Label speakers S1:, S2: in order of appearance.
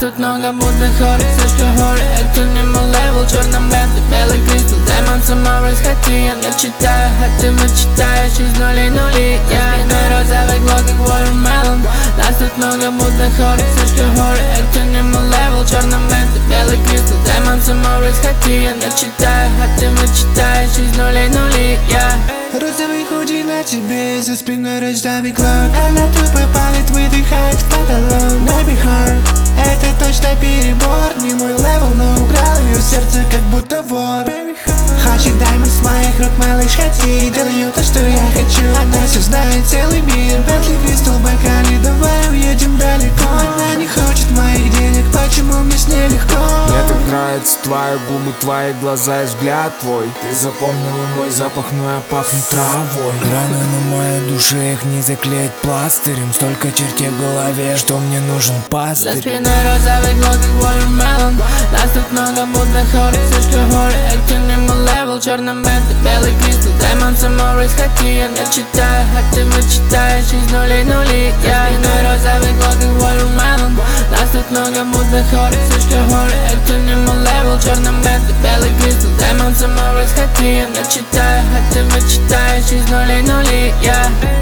S1: тут много мутных хорек, слишком горе. Это не мой левел, черном бенте, белый кристалл. Демон самого расхоти, я не читаю, а ты мечтаешь из нулей нули. Я иной розовый глок, как watermelon. Нас тут много мутных хорек, слишком горе. Это не мой левел, черном бенте, белый кристалл. Демон самого расхоти, я не читаю, а ты мечтаешь из нулей нули.
S2: Розовый худи на тебе, за спиной розовый клон. Она тупо палит, выдыхает в потолок. Baby heart, это точно перебор. Не мой левел, но украл ее сердце, как будто вор. Хочет даймонд с моих рук, малыш, хоти. Делаю то, что я хочу, она все знает, целый мир. Бентли, Кристалл, Бакали, давай уедем далеко. Она не хочет моих денег, почему мне с ней легко?
S3: Мне так нравятся твои губы, твои глаза и взгляд твой. Ты запомнила мой запах, но я пахну травой. Раны на моей душе, их не заклеить пластырем. Столько чертей в голове, что мне нужен пастырь.
S1: За спиной розовый глок, как watermelon. Нас тут много мутных хорек, слишком горе. Это не мой левел, черном бенте, белый кристалл. Демон самого расхоти, я не читаю, а ты мечтаешь из нулей нули. Я иной розовый глок, как watermelon. Нас тут много мутных хорек, слишком горе. Это не мой левел, черном бенте, белый кристалл. Демон самого расхоти, я не читаю, а ты мечтаешь из нулей нули.